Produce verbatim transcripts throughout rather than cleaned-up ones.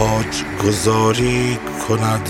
تاج گذاری کند،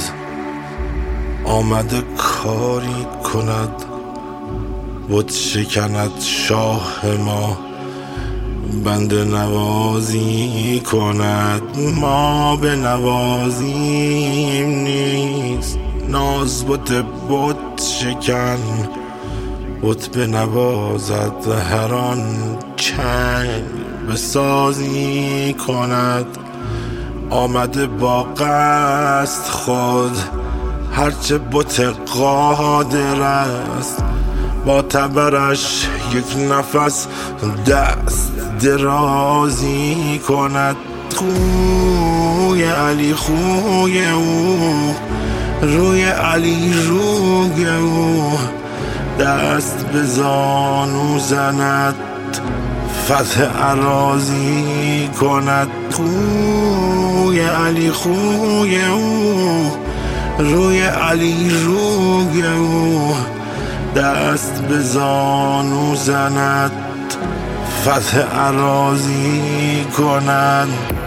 آمده کاری کند، بت شکند شاه ما، بنده نوازی کند. ما به نوازیم نیست، ناز بت بت شکن، بت به نوازد هر آن چنگ به سازی کند. آمده با قصد خود هرچه بت قادر است، با تبرش یک نفس دست درازی کند. خوی علی خوی او، روی علی روی او، دست به زانو زند فتح اراضی کند. خوی علی خوی او، روی علی روی او، دست به زانو زند فتح اراضی کند.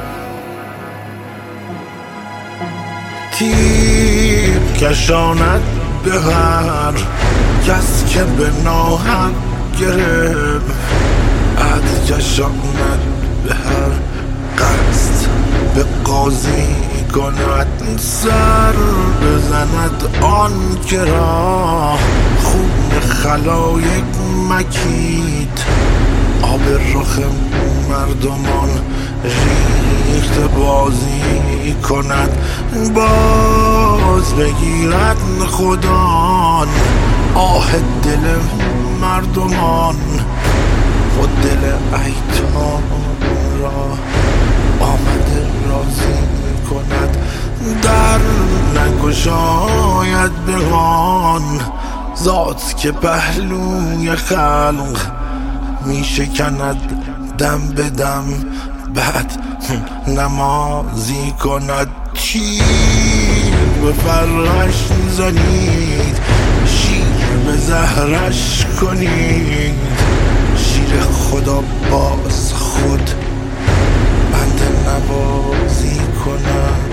تیر کشاند به هر کس که به ناحق گرفت، عد کشاند به هر قصد به قاضی کند. سر بزند آن که را خون خلایق مکید، آب رخ مردمان ریخت بازی کند. باز بگیرد خدان آه دل مردمان، خود دل ایتام را آمده راضی کند. در نگشاید به آن ذات که پهلوی خلق می شکند دم به دم، بعد نمازی کند. تیر به فرش زنید، شیر به زهرش کنید، شیر خدا باز خود بنده نوازی کند.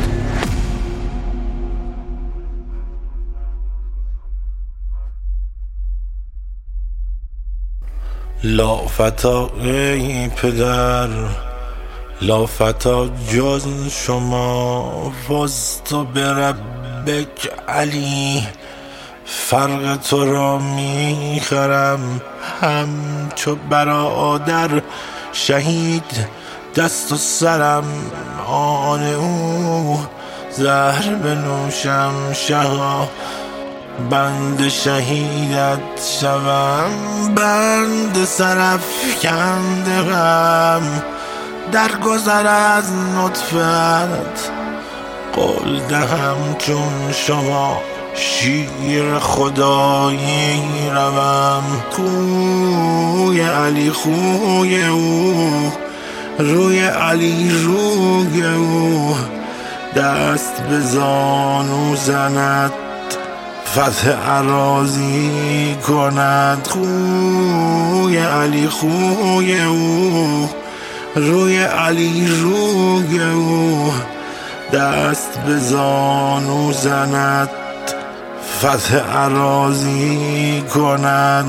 لا فتا ای پدر، لا فتا جز شما، فزت بربک علی، فرق تو را میخرم همچو برادر شهید. دست و سرم آن او، زهر بنوشم شها، بند شهیدت شوم، بند سرافکنده غم. در گذر از نطفت قول دهم چون شما، شیر خدایی روم. خوی علی خوی او، روی علی روی او، دست به زانو زند فتح اراضی کند. خوی علی خوی او، روی علی روی او، دست به زانو زند فتح اراضی کند.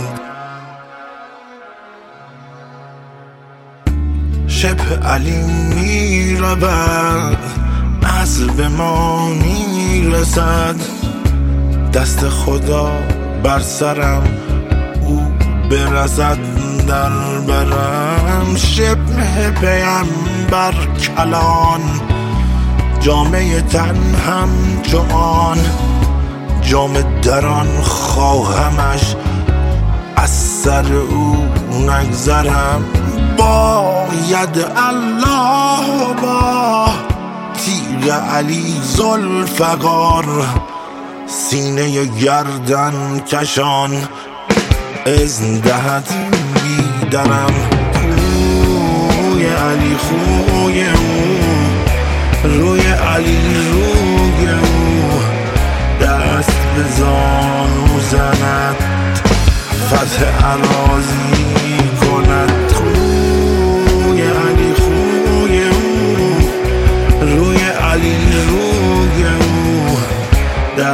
شبه علی می رود، عزل به ما می رسد، دست خدا بر سرم او برسد در برم. شبه پیمبر کلان، جامعه تن همچو آن، جام دران خواهمش از سر او نگذرم. باید الله با تیر علی ذوالفقار، سینه گردن کشان اذن دهد بیدرم. خوی علی خوی او، روی علی روی او، دست به زانو زند فتح اراضی کند. خوی علی خوی او، روی علی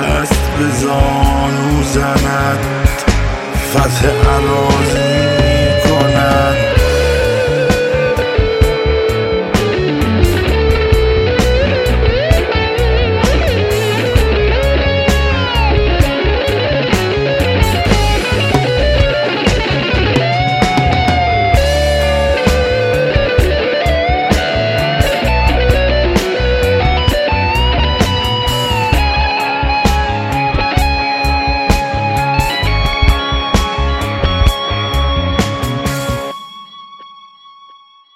دست به زانو زند فتح اراضی